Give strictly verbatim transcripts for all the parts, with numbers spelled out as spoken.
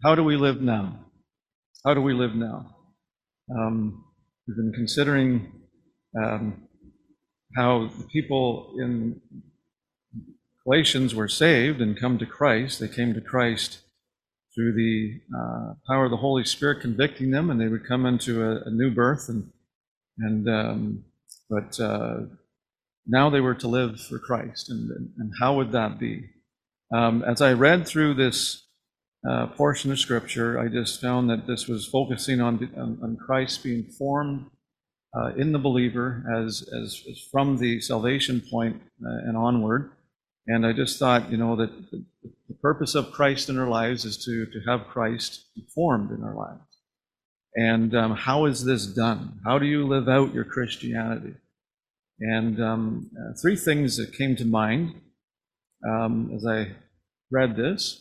how do we live now? How do we live now? Um, we've been considering um, how the people in Galatians were saved and come to Christ. They came to Christ through the uh, power of the Holy Spirit convicting them, and they would come into a, a new birth. And and um, but uh, now they were to live for Christ. And and how would that be? Um, as I read through this uh, portion of Scripture, I just found that this was focusing on on, on Christ being formed uh, in the believer as, as as from the salvation point uh, and onward. And I just thought, you know, that the, the purpose of Christ in our lives is to, to have Christ formed in our lives. And um, how is this done? How do you live out your Christianity? And um, uh, three things that came to mind um, as I read this.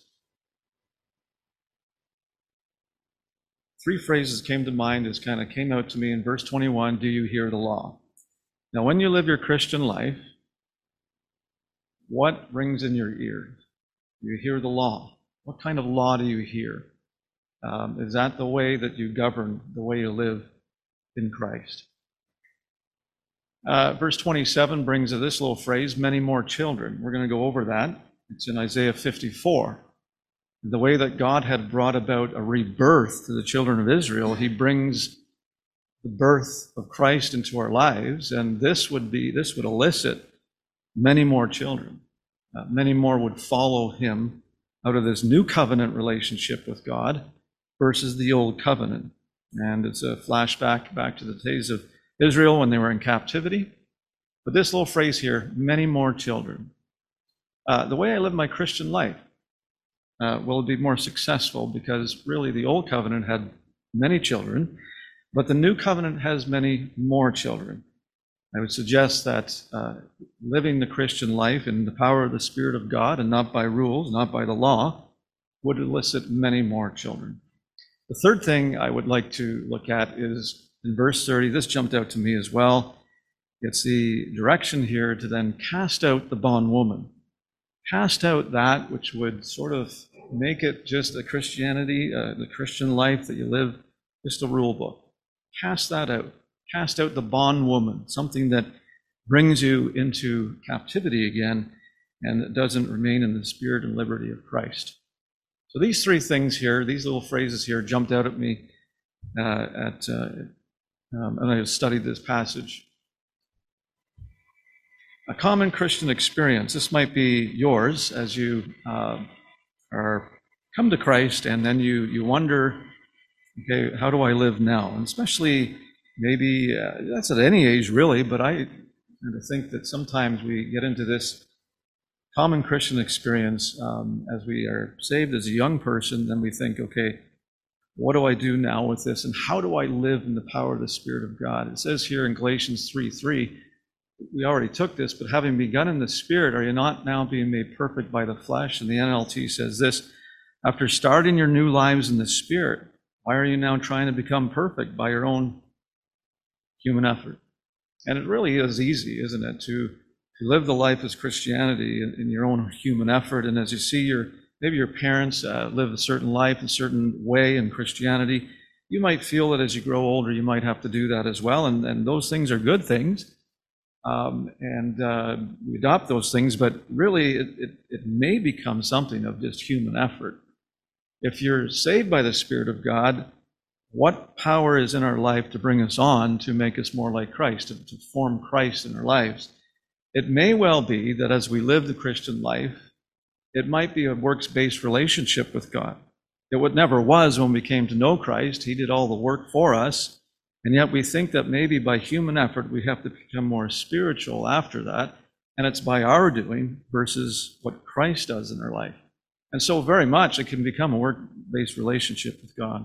Three phrases came to mind as kind of came out to me in verse twenty-one, do you hear the law? Now, when you live your Christian life, what rings in your ears? You hear the law. What kind of law do you hear? Um, is that the way that you govern, the way you live in Christ? Uh, verse twenty-seven brings this little phrase, many more children. We're going to go over that. It's in Isaiah fifty-four. The way that God had brought about a rebirth to the children of Israel, he brings the birth of Christ into our lives, and this would be, this would elicit many more children. Uh, many more would follow him out of this new covenant relationship with God versus the old covenant. And it's a flashback back to the days of Israel when they were in captivity. But this little phrase here, many more children. Uh, the way I live my Christian life uh, will be more successful because really the old covenant had many children, but the new covenant has many more children. I would suggest that uh, living the Christian life in the power of the Spirit of God and not by rules, not by the law, would elicit many more children. The third thing I would like to look at is in verse thirty. This jumped out to me as well. It's the direction here to then cast out the bondwoman. Cast out that which would sort of make it just a Christianity, uh, the Christian life that you live, just a rule book. Cast that out. Cast out the bondwoman, something that brings you into captivity again and that doesn't remain in the spirit and liberty of Christ. So these three things here, these little phrases here jumped out at me uh, at, uh, um, and I studied this passage. A common Christian experience, this might be yours as you uh, are come to Christ and then you, you wonder, okay, how do I live now? And especially maybe uh, that's at any age really, but I tend to think that sometimes we get into this common Christian experience um, as we are saved as a young person, then we think, okay, what do I do now with this? And how do I live in the power of the Spirit of God? It says here in Galatians three three, we already took this, but having begun in the Spirit, are you not now being made perfect by the flesh? And the N L T says this, after starting your new lives in the Spirit, why are you now trying to become perfect by your own human effort? And it really is easy, isn't it, to, to live the life as Christianity in, in your own human effort. And as you see your maybe your parents uh, live a certain life, a certain way in Christianity, you might feel that as you grow older, you might have to do that as well. And, and those things are good things. Um, and uh, we adopt those things, but really it, it, it may become something of just human effort. If you're saved by the Spirit of God, what power is in our life to bring us on to make us more like Christ, to, to form Christ in our lives? It may well be that as we live the Christian life, it might be a works-based relationship with God. It what never was when we came to know Christ. He did all the work for us, and yet we think that maybe by human effort we have to become more spiritual after that, and it's by our doing versus what Christ does in our life. And so very much it can become a work-based relationship with God.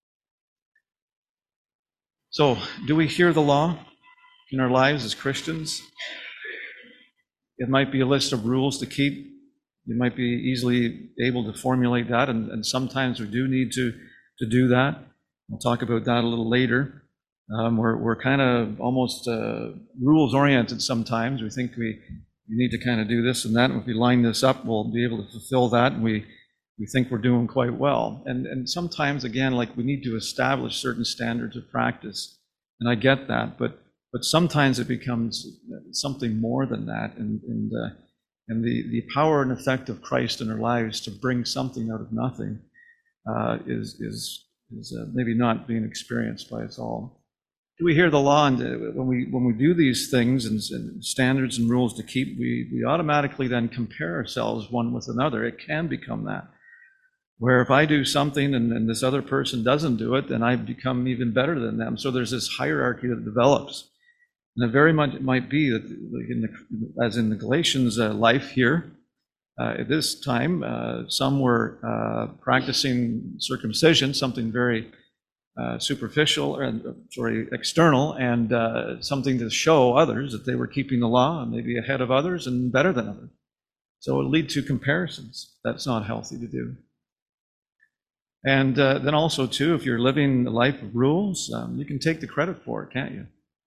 So, do we hear the law in our lives as Christians? It might be a list of rules to keep. You might be easily able to formulate that, and, and sometimes we do need to, to do that. We'll talk about that a little later. Um, we're we're kind of almost uh, rules-oriented sometimes. We think we, we need to kind of do this and that, and if we line this up, we'll be able to fulfill that, and we we think we're doing quite well. And, and sometimes, again, like we need to establish certain standards of practice. And I get that, but but sometimes it becomes something more than that. And, and, uh, and the, the power and effect of Christ in our lives to bring something out of nothing uh, is, is, is uh, maybe not being experienced by us all. We hear the law, and when we when we do these things and, and standards and rules to keep, we, we automatically then compare ourselves one with another. It can become that, where if I do something and, and this other person doesn't do it, then I become even better than them. So there's this hierarchy that develops. And it very much it might be that, like in the, as in the Galatians' uh, life here, uh, at this time, uh, some were uh, practicing circumcision, something very uh, superficial, or sorry, external, and uh, something to show others that they were keeping the law and maybe ahead of others and better than others. So it would lead to comparisons. That's not healthy to do. And uh, then also, too, if you're living a life of rules, um, you can take the credit for it, can't you?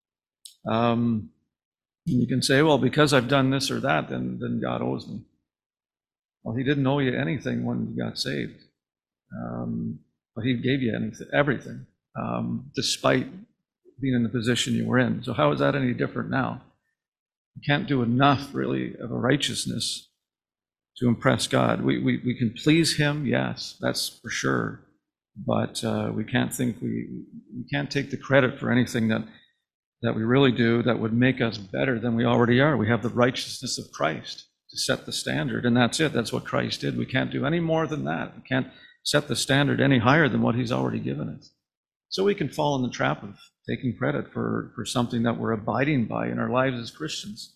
Um, you can say, well, because I've done this or that, then, then God owes me. Well, he didn't owe you anything when you got saved. Um, but he gave you anything, everything, um, despite being in the position you were in. So how is that any different now? You can't do enough, really, of a righteousness to impress God. We, we, we can please him, yes, that's for sure. But uh, we can't think we, we can't take the credit for anything that that we really do that would make us better than we already are. We have the righteousness of Christ to set the standard, and that's it. That's what Christ did. We can't do any more than that. We can't set the standard any higher than what he's already given us. So we can fall in the trap of taking credit for, for something that we're abiding by in our lives as Christians.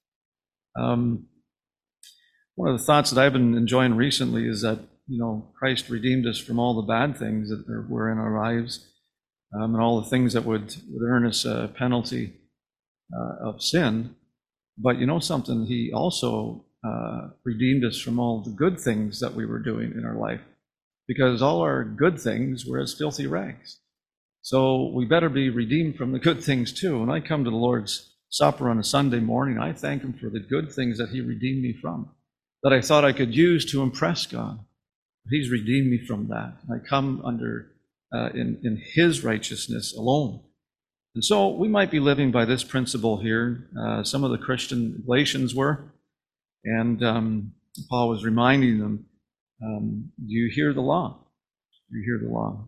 Um, one of the thoughts that I've been enjoying recently is that, you know, Christ redeemed us from all the bad things that were in our lives. Um, and all the things that would, would earn us a penalty uh, of sin. But you know something, he also uh, redeemed us from all the good things that we were doing in our life, because all our good things were as filthy rags. So we better be redeemed from the good things too. When I come to the Lord's Supper on a Sunday morning, I thank him for the good things that he redeemed me from, that I thought I could use to impress God. He's redeemed me from that. I come under Uh, in, in his righteousness alone. And so we might be living by this principle here. Uh, some of the Christian Galatians were, and um, Paul was reminding them, um, do you hear the law? Do you hear the law?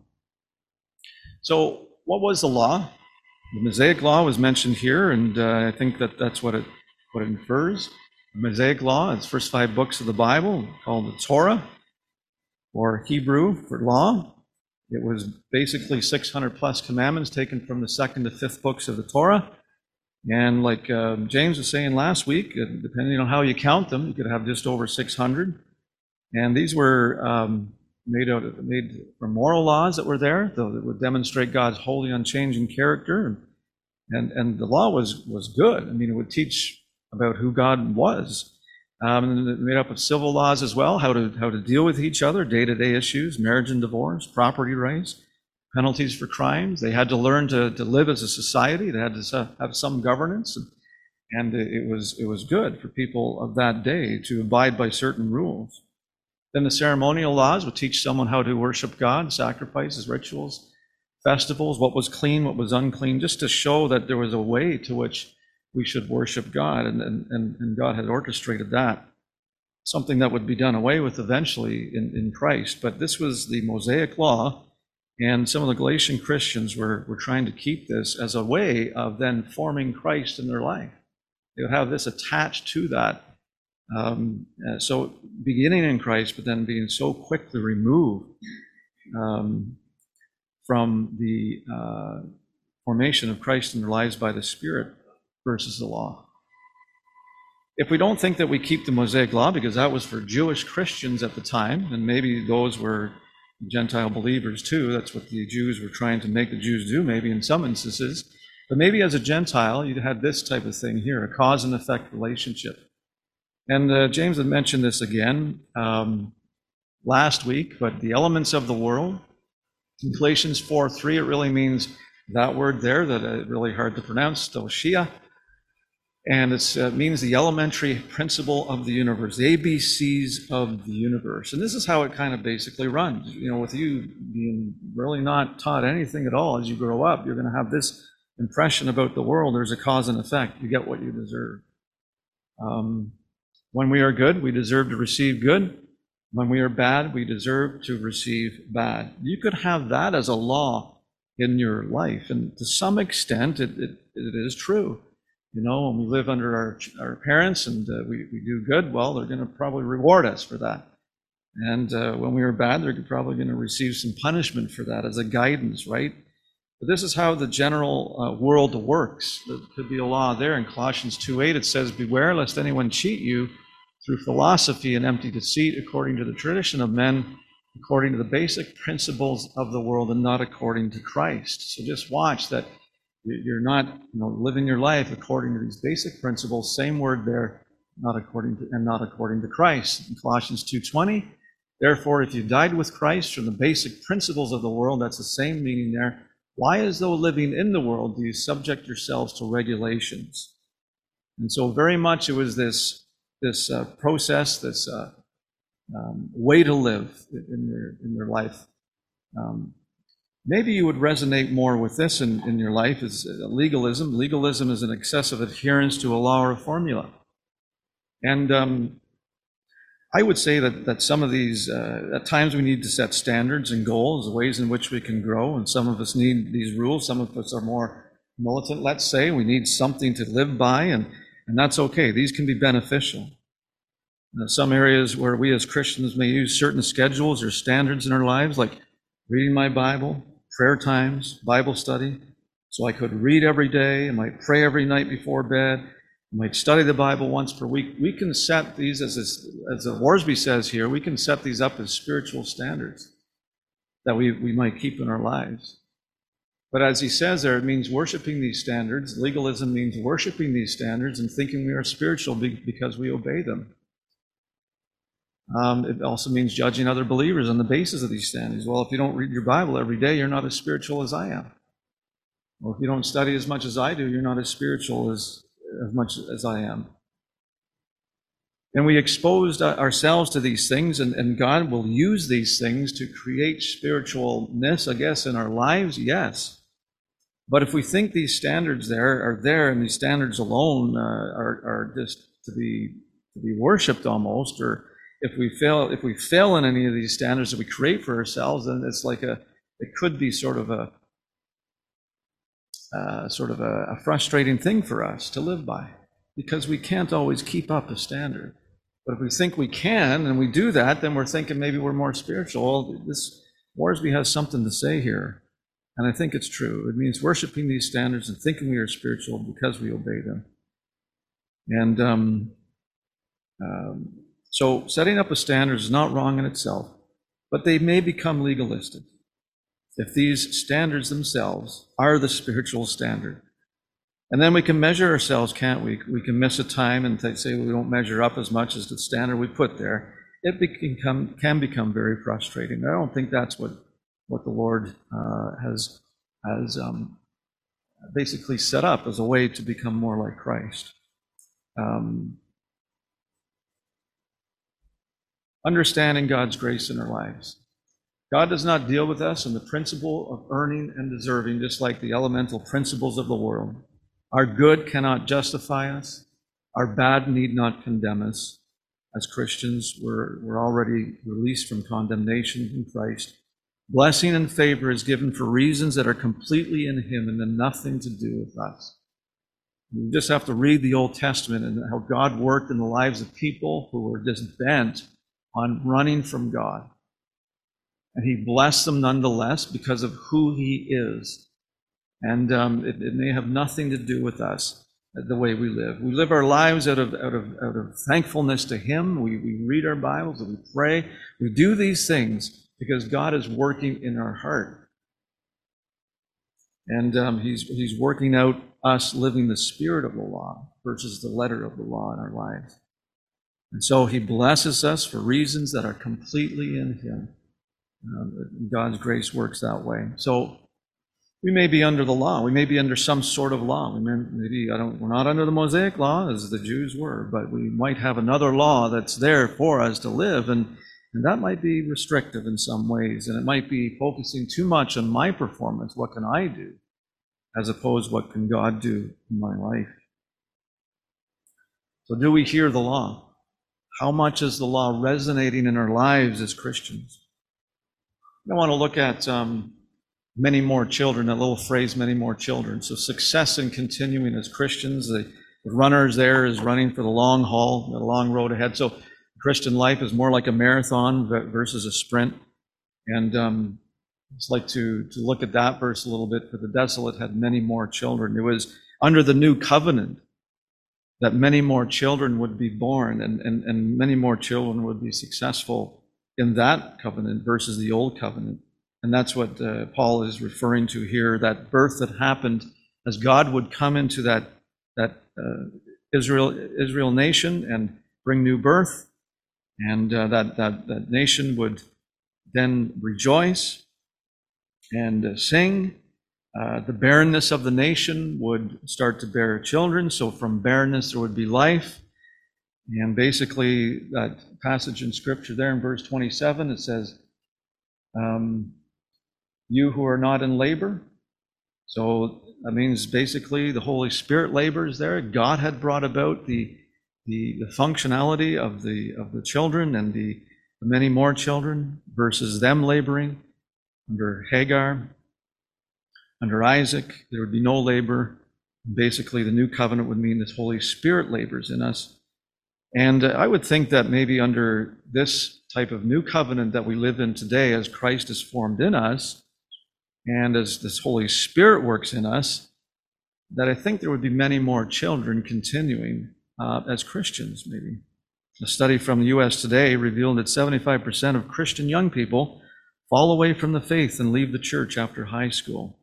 So what was the law? The Mosaic law was mentioned here, and uh, I think that that's what it, what it infers. The Mosaic law, it's the first five books of the Bible, called the Torah, or Hebrew for law. It was basically six hundred plus commandments taken from the second to fifth books of the Torah. And like uh, James was saying last week, depending on how you count them, you could have just over six hundred. And these were um, made out of, made from moral laws that were there, though that would demonstrate God's holy, unchanging character. And and the law was was good. I mean, it would teach about who God was. Um, and made up of civil laws as well, how to how to deal with each other, day-to-day issues, marriage and divorce, property rights, penalties for crimes. They had to learn to, to live as a society. They had to have some governance, and, and it was it was good for people of that day to abide by certain rules. Then the ceremonial laws would teach someone how to worship God, sacrifices, rituals, festivals, what was clean, what was unclean, just to show that there was a way to which we should worship God, and, and, and God had orchestrated that. Something that would be done away with eventually in, in Christ. But this was the Mosaic law, and some of the Galatian Christians were, were trying to keep this as a way of then forming Christ in their life. They would have this attached to that. Um, uh, so beginning in Christ, but then being so quickly removed um, from the uh, formation of Christ in their lives by the Spirit versus the law. If we don't think that we keep the Mosaic law, because that was for Jewish Christians at the time, and maybe those were Gentile believers too, that's what the Jews were trying to make the Jews do, maybe in some instances, but maybe as a Gentile, you had this type of thing here, a cause and effect relationship. And uh, James had mentioned this again um, last week, but the elements of the world, in Galatians four three, it really means that word there that is really hard to pronounce, stoicheia. And it uh, means the elementary principle of the universe, the A B Cs of the universe. And this is how it kind of basically runs. You know, with you being really not taught anything at all as you grow up, you're going to have this impression about the world. There's a cause and effect. You get what you deserve. Um, when we are good, we deserve to receive good. When we are bad, we deserve to receive bad. You could have that as a law in your life. And to some extent, it, it, it is true. You know, when we live under our, our parents and uh, we, we do good, well, they're going to probably reward us for that. And uh, when we are bad, they're probably going to receive some punishment for that as a guidance, right? But this is how the general uh, world works. There could be a law there. In Colossians two eight, it says, "Beware lest anyone cheat you through philosophy and empty deceit, according to the tradition of men, according to the basic principles of the world, and not according to Christ." So just watch that you're not, you know, living your life according to these basic principles. Same word there, not according to, and not according to Christ. In Colossians two twenty, "Therefore, if you died with Christ from the basic principles of the world," that's the same meaning there, "why, as though living in the world, do you subject yourselves to regulations?" And so very much it was this, this uh, process, this uh, um, way to live in your, in your life. Um, Maybe you would resonate more with this in, in your life is legalism. Legalism is an excessive adherence to a law or a formula. And um, I would say that, that some of these, uh, at times we need to set standards and goals, ways in which we can grow. And some of us need these rules. Some of us are more militant, let's say. We need something to live by, and, and that's okay. These can be beneficial. Uh, some areas where we as Christians may use certain schedules or standards in our lives, like reading my Bible, prayer times, Bible study, so I could read every day, I might pray every night before bed, I might study the Bible once per week. We can set these, as this, as Worsby says here, we can set these up as spiritual standards that we, we might keep in our lives. But as he says there, it means worshiping these standards. Legalism means worshiping these standards and thinking we are spiritual because we obey them. Um, it also means judging other believers on the basis of these standards. Well, if you don't read your Bible every day, you're not as spiritual as I am. Or if you don't study as much as I do, you're not as spiritual as, as much as I am. And we exposed ourselves to these things, and, and God will use these things to create spiritualness, I guess, in our lives, yes. But if we think these standards there are there, and these standards alone uh, are, are just to be to be worshipped almost, or if we fail, if we fail in any of these standards that we create for ourselves, then it's like a, it could be sort of a, uh, sort of a, a frustrating thing for us to live by, because we can't always keep up a standard. But if we think we can, and we do that, then we're thinking maybe we're more spiritual. Well, this Worsby has something to say here, and I think it's true. It means worshiping these standards and thinking we are spiritual because we obey them. And um, um, So setting up a standard is not wrong in itself, but they may become legalistic if these standards themselves are the spiritual standard. And then we can measure ourselves, can't we? We can miss a time and say we don't measure up as much as the standard we put there. It become, can become very frustrating. I don't think that's what, what the Lord uh, has, has um, basically set up as a way to become more like Christ. Um, Understanding God's grace in our lives. God does not deal with us in the principle of earning and deserving, just like the elemental principles of the world. Our good cannot justify us. Our bad need not condemn us. As Christians, we're, we're already released from condemnation in Christ. Blessing and favor is given for reasons that are completely in Him and have nothing to do with us. You just have to read the Old Testament and how God worked in the lives of people who were just bent on running from God. And He blessed them nonetheless because of who He is. And um, it, it may have nothing to do with us, the way we live. We live our lives out of, out of, out of thankfulness to Him. We, we read our Bibles and we pray. We do these things because God is working in our heart. And um, he's, he's working out us living the spirit of the law versus the letter of the law in our lives. And so He blesses us for reasons that are completely in Him. Um, God's grace works that way. So we may be under the law. We may be under some sort of law. We may, maybe I don't. We're not under the Mosaic law as the Jews were, but we might have another law that's there for us to live, and and that might be restrictive in some ways, and it might be focusing too much on my performance. What can I do, as opposed to what can God do in my life? So, do we hear the law? How much is the law resonating in our lives as Christians? I want to look at Um, many more children, that little phrase, many more children. So success in continuing as Christians. The, the runners there is running for the long haul, the long road ahead. So Christian life is more like a marathon versus a sprint. And um, I'd just like to, to look at that verse a little bit. For the desolate had many more children. It was under the new covenant that many more children would be born, and, and, and many more children would be successful in that covenant versus the old covenant. And that's what uh, Paul is referring to here, that birth that happened as God would come into that that uh, Israel Israel nation and bring new birth, and uh, that, that that nation would then rejoice and uh, sing. Uh, the barrenness of the nation would start to bear children. So from barrenness there would be life. And basically that passage in Scripture there in verse twenty-seven, it says, um, you who are not in labor. So that means basically the Holy Spirit labors there. God had brought about the the, the functionality of the of the children and the, the many more children versus them laboring under Hagar. Under Isaac, there would be no labor. Basically, the new covenant would mean this Holy Spirit labors in us. And uh, I would think that maybe under this type of new covenant that we live in today, as Christ is formed in us, and as this Holy Spirit works in us, that I think there would be many more children continuing uh, as Christians, maybe. A study from the U S Today revealed that seventy-five percent of Christian young people fall away from the faith and leave the church after high school.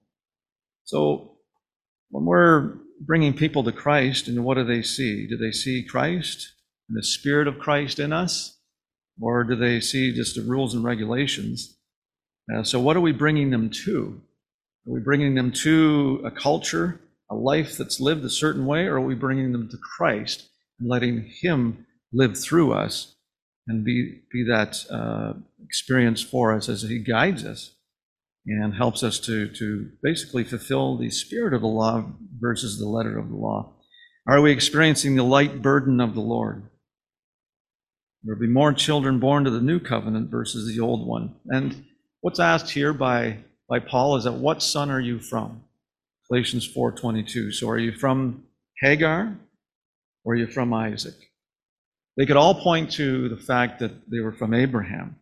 So when we're bringing people to Christ, and what do they see? Do they see Christ and the Spirit of Christ in us? Or do they see just the rules and regulations? Uh, so what are we bringing them to? Are we bringing them to a culture, a life that's lived a certain way, or are we bringing them to Christ and letting Him live through us and be, be that uh, experience for us as He guides us and helps us to, to basically fulfill the spirit of the law versus the letter of the law? Are we experiencing the light burden of the Lord? There will be more children born to the new covenant versus the old one. And what's asked here by, by Paul is that what son are you from? Galatians four twenty-two. So are you from Hagar or are you from Isaac? They could all point to the fact that they were from Abraham.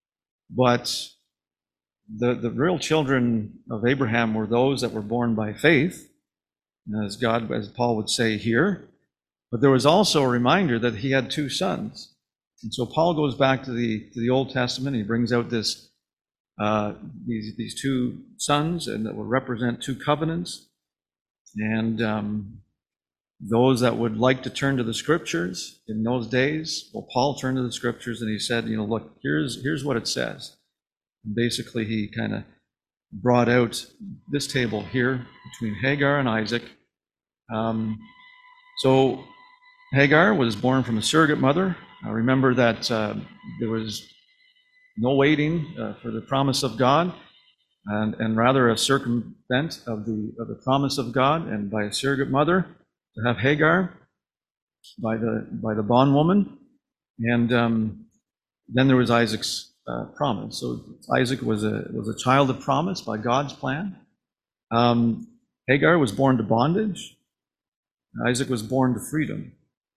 But the, the real children of Abraham were those that were born by faith, as God, as Paul would say here. But there was also a reminder that he had two sons. And so Paul goes back to the to the Old Testament. He brings out this uh, these these two sons, and that would represent two covenants. And um, those that would like to turn to the Scriptures in those days, well, Paul turned to the Scriptures and he said, you know, look, here's here's what it says. And basically, he kind of brought out this table here between Hagar and Isaac. Um, so Hagar was born from a surrogate mother. I remember that uh, there was no waiting uh, for the promise of God, and, and rather a circumvent of the of the promise of God, and by a surrogate mother to have Hagar by the by the bondwoman, and um, then there was Isaac's uh, promise. So Isaac was a was a child of promise by God's plan. Um, Hagar was born to bondage. Isaac was born to freedom.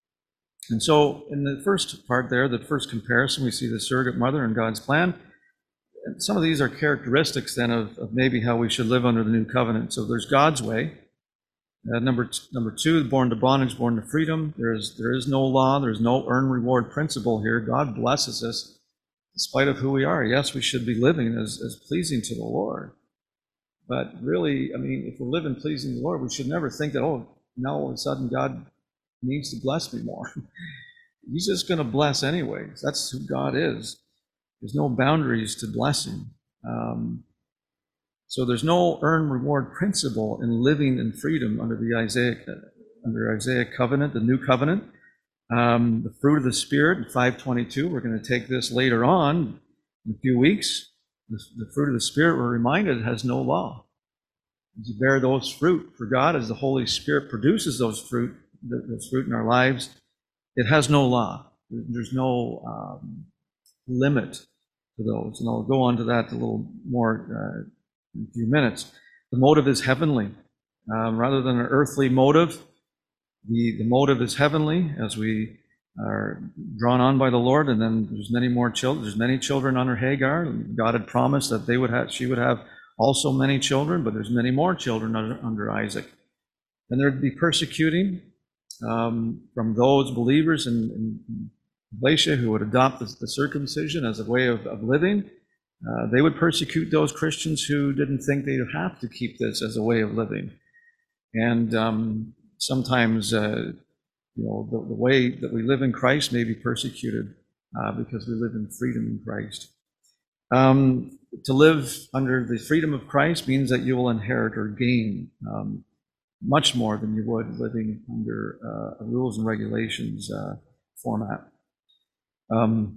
And so in the first part there, the first comparison, we see the surrogate mother and God's plan. And some of these are characteristics then of, of maybe how we should live under the new covenant. So there's God's way. Uh, number t- number two, born to bondage, born to freedom. There is there is no law. There's no earn reward principle here. God blesses us in spite of who we are. Yes, we should be living as, as pleasing to the Lord. But really, I mean, if we're living pleasing to the Lord, we should never think that, oh, now all of a sudden God needs to bless me more. He's just going to bless anyways. That's who God is. There's no boundaries to blessing. Um, So there's no earn reward principle in living in freedom under the Isaiah under Isaiah covenant, the new covenant. Um, the fruit of the Spirit, five twenty-two. We're going to take this later on in a few weeks. The, the fruit of the Spirit, we're reminded, has no law. As you bear those fruit for God, as the Holy Spirit produces those fruit, those fruit in our lives, it has no law. There's no um, limit to those. And I'll go on to that a little more uh, in a few minutes. The motive is heavenly. Um, rather than an earthly motive, the, the motive is heavenly as we are drawn on by the Lord. And then there's many more children. There's many children under Hagar. God had promised that they would have, she would have also many children, but there's many more children under, under Isaac. And there'd be persecuting um, from those believers in, in Galatia who would adopt the, the circumcision as a way of, of living. Uh, they would persecute those Christians who didn't think they'd have to keep this as a way of living. And um, sometimes, uh, you know, the, the way that we live in Christ may be persecuted uh, because we live in freedom in Christ. Um, to live under the freedom of Christ means that you will inherit or gain um, much more than you would living under uh, a rules and regulations uh, format. Um,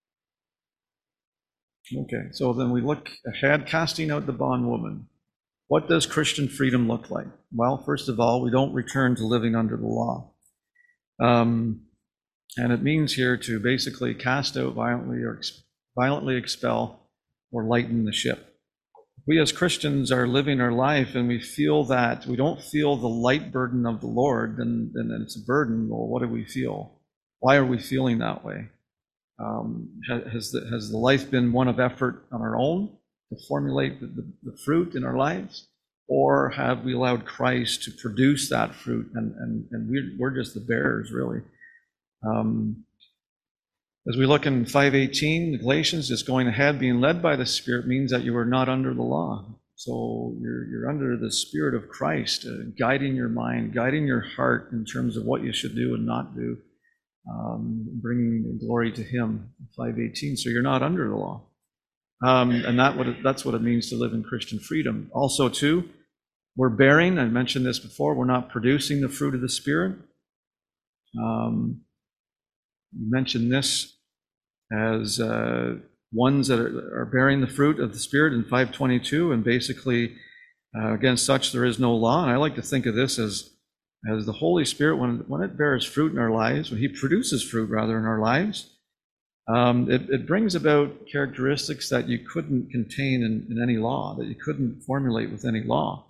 okay, so then we look ahead, casting out the bondwoman. What does Christian freedom look like? Well, first of all, we don't return to living under the law. Um, and it means here to basically cast out violently or ex- violently expel or lighten the ship. We as Christians are living our life and we feel that we don't feel the light burden of the Lord, then, then it's a burden. Well, what do we feel? Why are we feeling that way? Um, has, the, has the life been one of effort on our own to formulate the, the, the fruit in our lives? Or have we allowed Christ to produce that fruit and, and, and we're, we're just the bearers, really? Um, As we look in five eighteen, the Galatians, just going ahead, being led by the Spirit means that you are not under the law. So you're, you're under the Spirit of Christ, uh, guiding your mind, guiding your heart in terms of what you should do and not do, um, bringing glory to Him, five eighteen. So you're not under the law. Um, and that what it, that's what it means to live in Christian freedom. Also, too, we're bearing, I mentioned this before, we're not producing the fruit of the Spirit. Um, you mentioned this as uh, ones that are, are bearing the fruit of the Spirit in five twenty-two, and basically uh, against such there is no law. And I like to think of this as as the Holy Spirit, when, when it bears fruit in our lives, when He produces fruit rather in our lives, um, it, it brings about characteristics that you couldn't contain in, in any law, that you couldn't formulate with any law.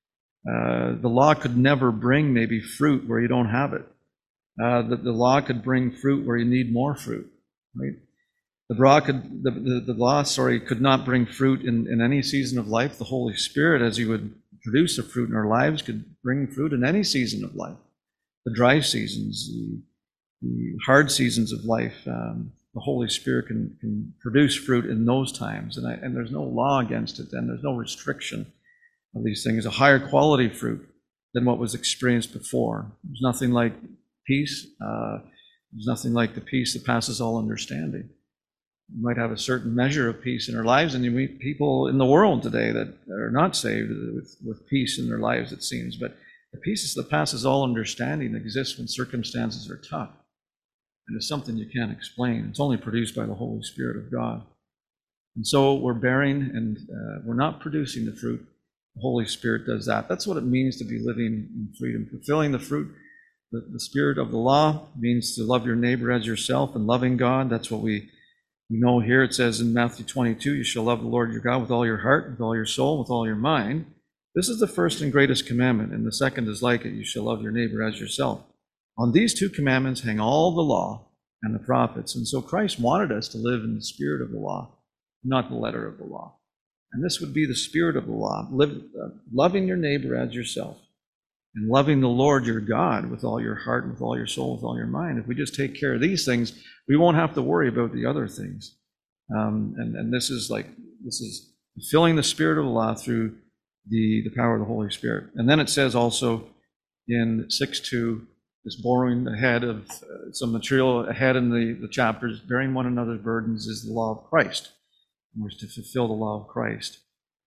Uh, the law could never bring maybe fruit where you don't have it. Uh, the, the law could bring fruit where you need more fruit, right? The law could, the, the, the law, sorry, could not bring fruit in, in any season of life. The Holy Spirit, as He would produce the fruit in our lives, could bring fruit in any season of life. The dry seasons, the, the hard seasons of life, um, the Holy Spirit can, can produce fruit in those times. And, I, and there's no law against it then. There's no restriction of these things. A higher quality fruit than what was experienced before. There's nothing like peace. Uh, there's nothing like the peace that passes all understanding. We might have a certain measure of peace in our lives, and you meet people in the world today that are not saved with, with peace in their lives, it seems. But the peace that passes all understanding exists when circumstances are tough. And it's something you can't explain. It's only produced by the Holy Spirit of God. And so we're bearing, and uh, we're not producing the fruit. The Holy Spirit does that. That's what it means to be living in freedom. Fulfilling the fruit, the, the spirit of the law means to love your neighbor as yourself, and loving God. That's what we We know here. It says in Matthew twenty-two, you shall love the Lord your God with all your heart, with all your soul, with all your mind. This is the first and greatest commandment, and the second is like it. You shall love your neighbor as yourself. On these two commandments hang all the law and the prophets. And so Christ wanted us to live in the spirit of the law, not the letter of the law. And this would be the spirit of the law, live, uh, loving your neighbor as yourself, and loving the Lord your God with all your heart, with all your soul, with all your mind. If we just take care of these things, we won't have to worry about the other things. Um, and, and this is like, this is fulfilling the spirit of the law through the, the power of the Holy Spirit. And then it says also in six two, this borrowing ahead of uh, some material ahead in the, the chapters, bearing one another's burdens is the law of Christ. And we're to fulfill the law of Christ.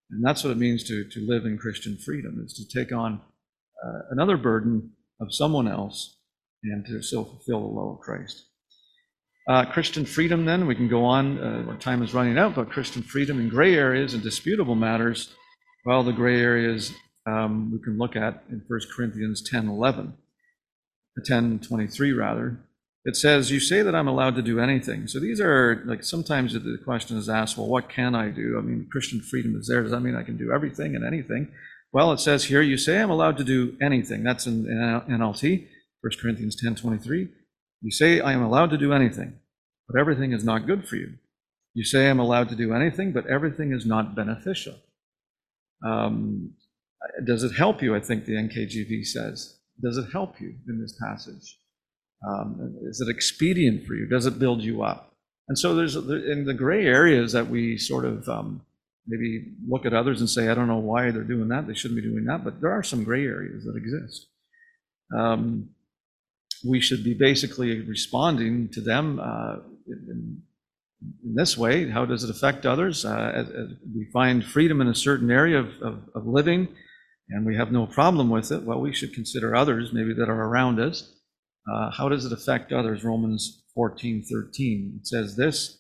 And that's what it means to, to live in Christian freedom, is to take on uh, another burden of someone else and to still fulfill the law of Christ. Uh, Christian freedom, then, we can go on. Uh, our time is running out, but Christian freedom in gray areas and disputable matters, well, the gray areas um, we can look at in First Corinthians ten eleven, ten twenty-three rather. It says, you say that I'm allowed to do anything. So these are, like, sometimes the question is asked, well, what can I do? I mean, Christian freedom is there. Does that mean I can do everything and anything? Well, it says here, you say I'm allowed to do anything. That's in N L T, First Corinthians ten twenty-three. You say I am allowed to do anything, but everything is not good for you. You say I'm allowed to do anything, but everything is not beneficial. Um, does it help you? I think the N K J V says. Does it help you in this passage? Um, is it expedient for you? Does it build you up? And so there's in the gray areas that we sort of um, maybe look at others and say, I don't know why they're doing that. They shouldn't be doing that. But there are some gray areas that exist. Um, we should be basically responding to them uh, in, in this way. How does it affect others? Uh, as, as we find freedom in a certain area of, of, of living, and we have no problem with it, well, we should consider others maybe that are around us. Uh, how does it affect others? Romans fourteen thirteen. It says this.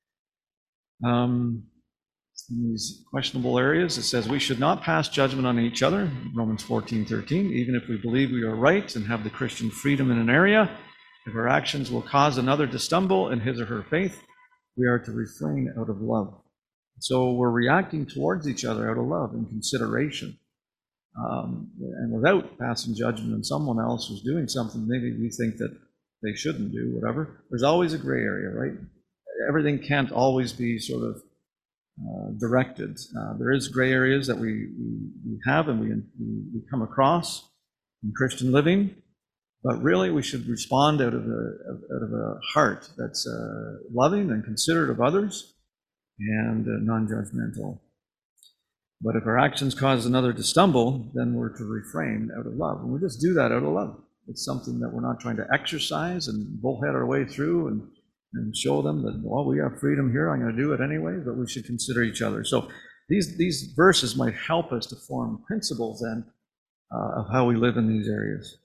Um, in these questionable areas, it says we should not pass judgment on each other. Romans fourteen thirteen. Even if we believe we are right and have the Christian freedom in an area, if our actions will cause another to stumble in his or her faith, we are to refrain out of love. So we're reacting towards each other out of love and consideration. Um, and without passing judgment on someone else who's doing something maybe we think that they shouldn't do, whatever. There's always a gray area, right? Everything can't always be sort of uh, directed. Uh, there is gray areas that we, we, we have and we, we come across in Christian living, but really we should respond out of a, out of a heart that's uh, loving and considerate of others and uh, non-judgmental. But if our actions cause another to stumble, then we're to refrain out of love. And we just do that out of love. It's something that we're not trying to exercise and bullhead our way through and, and show them that, well, we have freedom here, I'm going to do it anyway, but we should consider each other. So these, these verses might help us to form principles then uh, of how we live in these areas.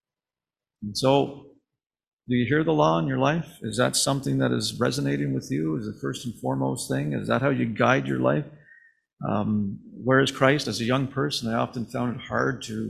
And so, do you hear the law in your life? Is that something that is resonating with you as the first and foremost thing? Is that how you guide your life? Um, where is Christ? As a young person, I often found it hard to,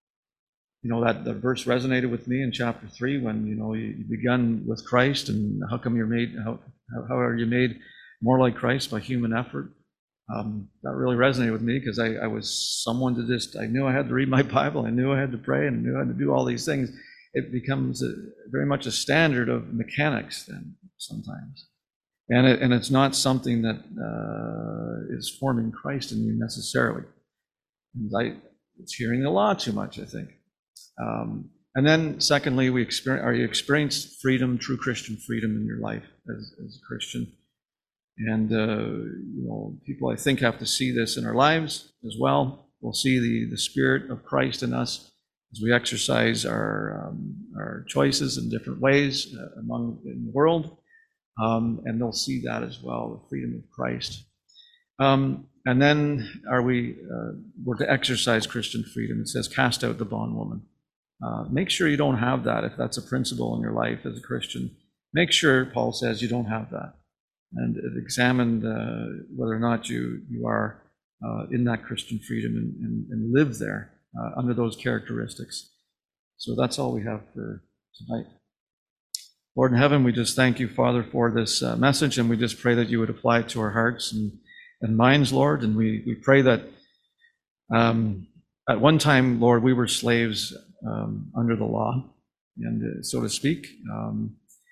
you know, that, that verse resonated with me in chapter three when, you know, you, you begun with Christ, and how come you're made, how, how are you made more like Christ by human effort? Um, that really resonated with me because I, I was someone to just, I knew I had to read my Bible, I knew I had to pray, and I knew I had to do all these things. It becomes a, very much a standard of mechanics then sometimes. And, it, and it's not something that uh, is forming Christ in you necessarily. And I, it's hearing the law too much, I think. Um, and then secondly, we experience, are you experiencing freedom, true Christian freedom in your life as, as a Christian? And, uh, you know, people I think have to see this in our lives as well. We'll see the, the Spirit of Christ in us as we exercise our, um, our choices in different ways uh, among in the world. Um, and they'll see that as well, the freedom of Christ. Um, and then are we, uh, we're to exercise Christian freedom. It says, cast out the bondwoman. Uh, make sure you don't have that if that's a principle in your life as a Christian. Make sure, Paul says, you don't have that. And examine uh, whether or not you, you are uh, in that Christian freedom and, and, and live there uh, under those characteristics. So that's all we have for tonight. Lord in heaven, we just thank you, Father, for this uh, message, and we just pray that you would apply it to our hearts and, and minds, Lord. And we, we pray that um, at one time, Lord, we were slaves um, under the law, and uh, so to speak. Um,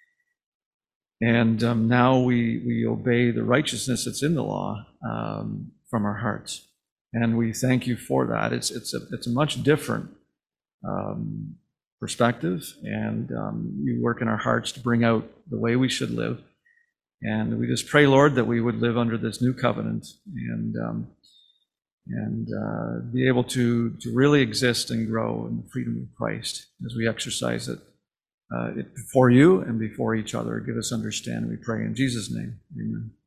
and um, now we, we obey the righteousness that's in the law um, from our hearts. And we thank you for that. It's, it's, a, it's a much different um perspective, and um, you work in our hearts to bring out the way we should live. And we just pray, Lord, that we would live under this new covenant and um, and uh, be able to, to really exist and grow in the freedom of Christ as we exercise it, uh, it before you and before each other. Give us understanding, we pray in Jesus' name. Amen.